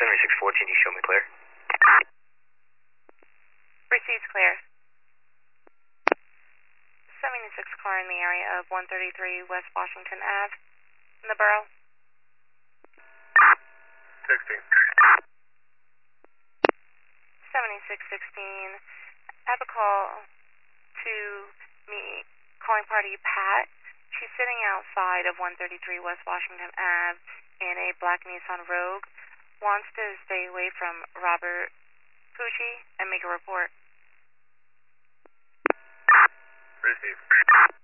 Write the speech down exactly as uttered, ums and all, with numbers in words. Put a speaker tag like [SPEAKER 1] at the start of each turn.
[SPEAKER 1] seventy-six fourteen, you show me clear.
[SPEAKER 2] Received clear. seventy-six car in the area of one thirty-three West Washington Ave in the borough.
[SPEAKER 1] sixteen.
[SPEAKER 2] seventy-six sixteen. I have a call to me, calling party Pat. She's sitting outside of one thirty-three West Washington Ave in a black Nissan Rogue. Wants to stay away from Robert Pucci and make a report.
[SPEAKER 1] Received.